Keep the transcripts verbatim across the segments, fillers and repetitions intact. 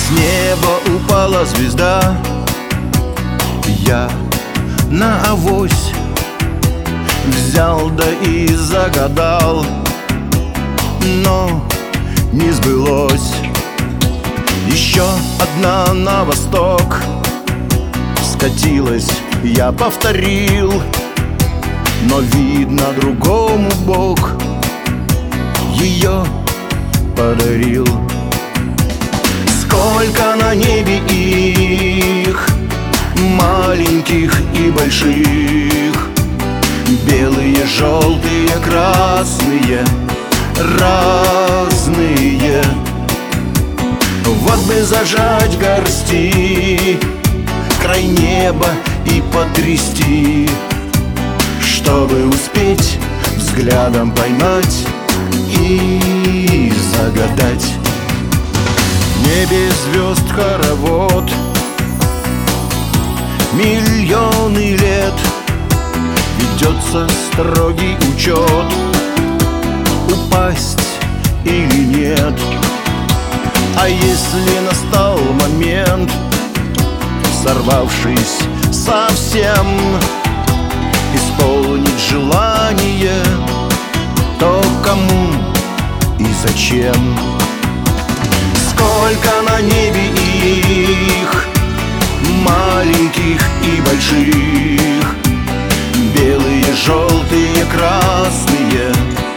С неба упала звезда, я на авось взял да и загадал, но не сбылось. Еще одна на восток скатилась, я повторил, но видно, другому Бог ее подарил. Сколько на небе их, маленьких и больших, белые, желтые, красные, разные. Вот бы зажать горсти, край неба и потрясти, чтобы успеть взглядом поймать и загадать. В небе звезд хоровод, миллионы лет ведется строгий учет, упасть или нет. А если настал момент, сорвавшись совсем, исполнить желание, то кому и зачем? Сколько на небе их, маленьких и больших, белые, желтые, красные,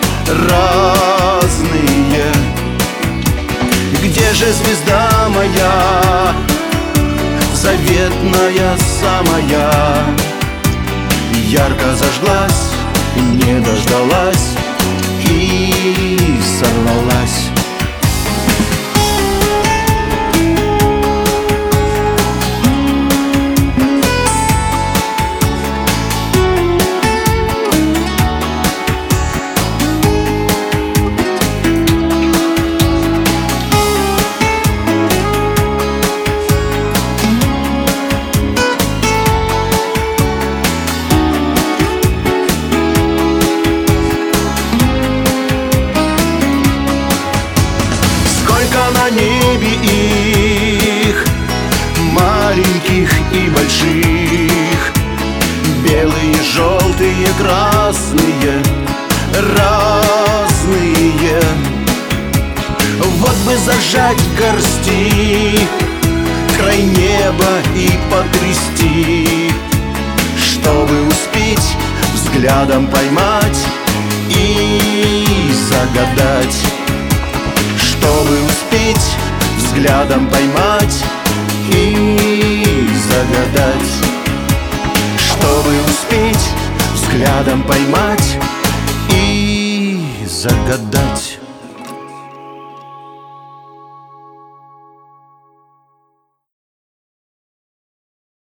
разные. Где же звезда моя, заветная самая? Ярко зажглась, не дождалась и сорвалась. На небе их, маленьких и больших, белые, желтые, красные, разные. Вот бы зажать горсти, край неба и потрясти, чтобы успеть взглядом поймать и загадать. Чтобы успеть взглядом поймать и загадать. Чтобы успеть взглядом поймать и загадать.